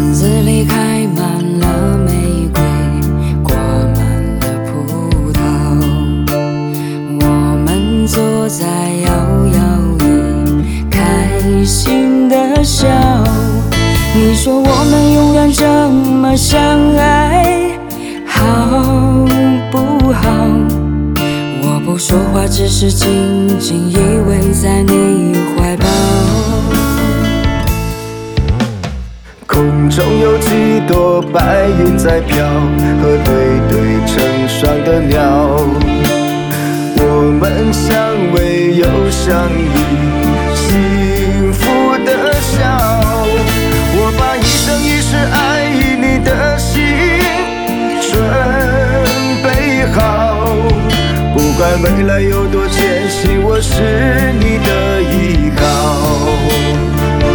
子里开满了玫瑰，挂满了葡萄。我们坐在摇摇椅，开心地笑。你说我们永远这么相爱，好不好？我不说话，只是紧紧依偎在你怀抱。 空中有几朵白云在飘，和对对成双的鸟。我们相偎又相依，幸福的笑。我把一生一世爱你的心准备好，不管未来有多艰辛，我是你的依靠。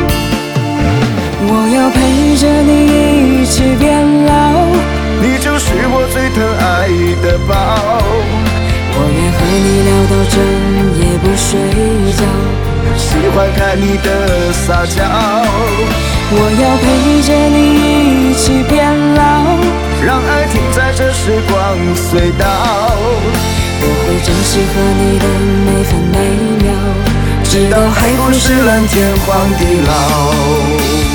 我要陪着你一起变老， 你就是我最疼爱的宝。 我愿和你聊到整夜不睡觉， 喜欢看你的撒娇。 我要陪着你一起变老， 让爱停在这时光隧道。 我会珍惜和你的每分每秒，直到海枯石烂，天荒地老。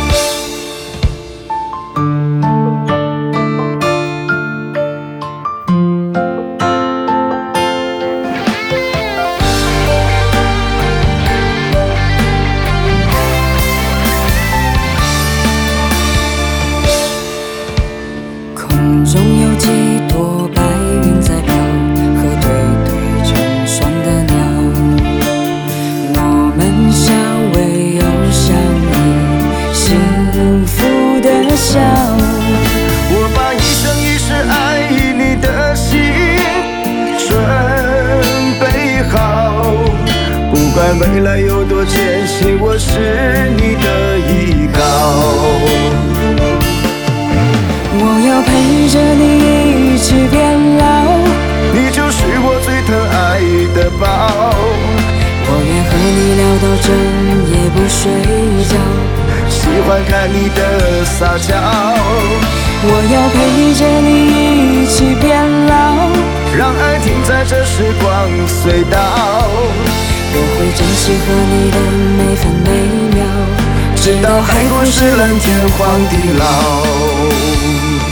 空中有几朵白云在飘，和对对成双的鸟。我们相偎又相依，幸福的笑。 我把一生一世爱你的心准备好，不管未来有多艰辛，我是你的依靠。 我要陪着你一起变老， 你就是我最疼爱的宝。 我愿和你聊到整夜不睡觉， 喜欢看你的撒娇。 我要陪着你一起变老， 让爱停在这时光隧道。 我会珍惜和你的每分每秒，直到海枯石烂，天荒地老。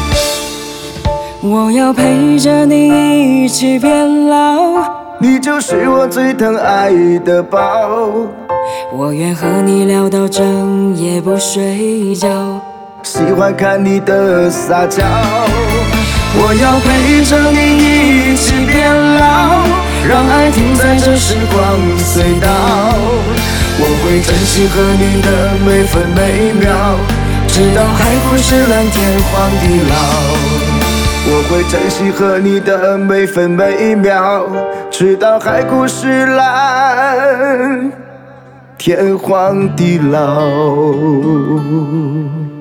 我要陪着你一起变老， 你就是我最疼爱的宝。 我愿和你聊到整夜不睡觉， 喜欢看你的撒娇。 我要陪着你一起变老，让爱停在这时光隧道。 我会珍惜和你的每分每秒， 直到海枯石烂，天荒地老。 我会珍惜和你的每分每秒，直到海枯石烂，天荒地老。